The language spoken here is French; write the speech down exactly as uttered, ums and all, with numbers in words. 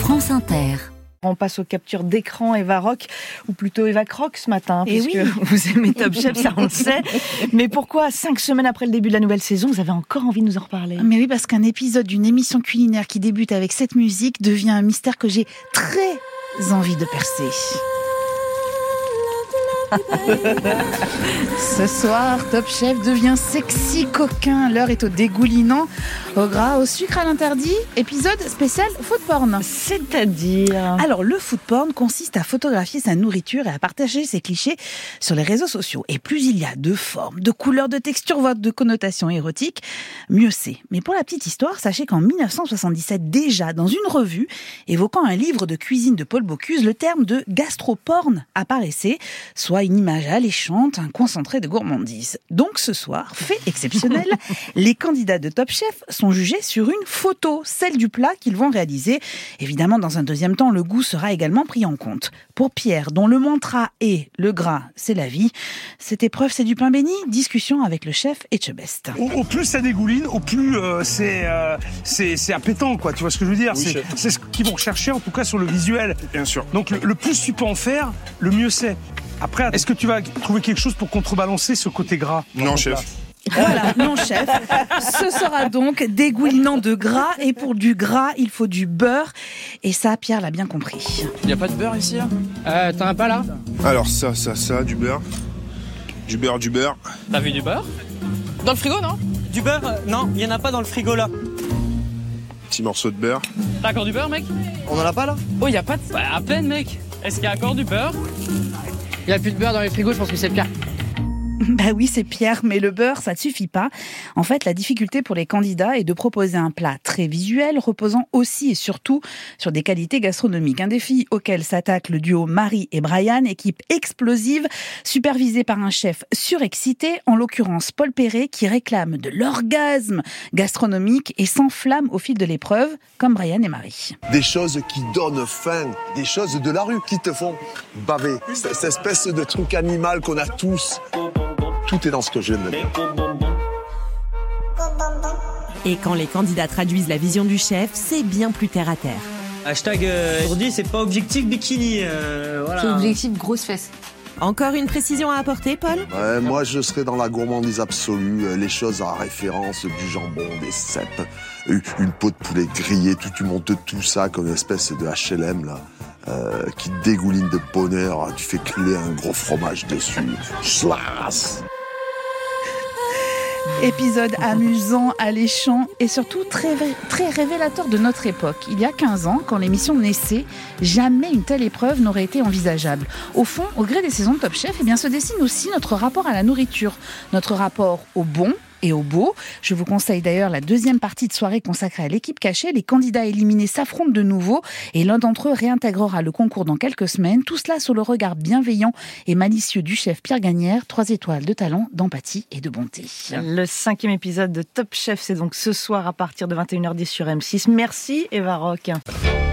France Inter. On passe aux captures d'écran Eva Rock, ou plutôt Eva Croc ce matin, Et puisque oui. vous aimez Top Chef, ça on le sait. Mais pourquoi, cinq semaines après le début de la nouvelle saison, vous avez encore envie de nous en reparler ? Mais oui, parce qu'un épisode d'une émission culinaire qui débute avec cette musique devient un mystère que j'ai très envie de percer. Ce soir, Top Chef devient sexy coquin. L'heure est au dégoulinant, au gras, au sucre, à l'interdit. Épisode spécial food porn. C'est-à-dire ? Alors, le food porn consiste à photographier sa nourriture et à partager ses clichés sur les réseaux sociaux. Et plus il y a de formes, de couleurs, de textures, voire de connotations érotiques, mieux c'est. Mais pour la petite histoire, sachez qu'en dix-neuf cent soixante-dix-sept, déjà, dans une revue évoquant un livre de cuisine de Paul Bocuse, le terme de gastroporn apparaissait, soit une image alléchante, un concentré de gourmandise. Donc ce soir, fait exceptionnel, les candidats de Top Chef sont jugés sur une photo, celle du plat qu'ils vont réaliser. Évidemment, dans un deuxième temps, le goût sera également pris en compte. Pour Pierre, dont le mantra est « le gras, c'est la vie », cette épreuve, c'est du pain béni. Discussion avec le chef Etchebest. Au, au plus ça dégouline, au plus euh, c'est, euh, c'est, c'est appétant, quoi. Tu vois ce que je veux dire ? Oui, c'est, chef. c'est ce qu'ils vont rechercher, en tout cas sur le visuel. Bien sûr. Donc le, le plus tu peux en faire, le mieux c'est. Après, est-ce que tu vas trouver quelque chose pour contrebalancer ce côté gras ? Non, chef. Voilà, non chef. Ce sera donc dégoulinant de gras, et pour du gras, il faut du beurre. Et ça, Pierre l'a bien compris. Y a pas de beurre ici là euh, T'en as pas là? Alors ça, ça, ça, du beurre. Du beurre, du beurre. T'as vu du beurre? Dans le frigo, non? Du beurre, euh, non, il y en a pas dans le frigo là. Petit morceau de beurre. T'as encore du beurre, mec? On en a pas là? Oh, y a pas de... Bah, à peine, mec. Est-ce qu'il y a encore du beurre? Y a plus de beurre dans les frigos, je pense que c'est Pierre. Bah oui, c'est Pierre, mais le beurre, ça ne suffit pas. En fait, la difficulté pour les candidats est de proposer un plat très visuel, reposant aussi et surtout sur des qualités gastronomiques. Un défi auquel s'attaque le duo Marie et Brian, équipe explosive, supervisée par un chef surexcité, en l'occurrence Paul Perret, qui réclame de l'orgasme gastronomique et s'enflamme au fil de l'épreuve, comme Brian et Marie. Des choses qui donnent faim, des choses de la rue qui te font baver. Cette espèce de truc animal qu'on a tous. Tout est dans ce que je viens de dire. Et quand les candidats traduisent la vision du chef, c'est bien plus terre à terre. Hashtag euh, aujourd'hui, c'est pas objectif bikini. Euh, voilà. C'est objectif grosse fesse. Encore une précision à apporter, Paul ? Ouais, moi, je serais dans la gourmandise absolue. euh, Les choses à référence, du jambon, des cèpes, une une peau de poulet grillée. Tu, tu montes tout ça comme une espèce de H L M, là. Euh, qui dégouline de bonheur. Tu fais couler un gros fromage dessus. Schlass. Épisode amusant, alléchant et surtout très, très révélateur de notre époque. Il y a quinze ans, quand l'émission naissait, jamais une telle épreuve n'aurait été envisageable. Au fond, au gré des saisons de Top Chef, eh bien, se dessine aussi notre rapport à la nourriture, notre rapport au bon et au beau. Je vous conseille d'ailleurs la deuxième partie de soirée consacrée à l'équipe cachée. Les candidats éliminés s'affrontent de nouveau et l'un d'entre eux réintégrera le concours dans quelques semaines. Tout cela sous le regard bienveillant et malicieux du chef Pierre Gagnère. Trois étoiles de talent, d'empathie et de bonté. Le cinquième épisode de Top Chef, c'est donc ce soir à partir de vingt et une heures dix sur M six. Merci Eva Rock.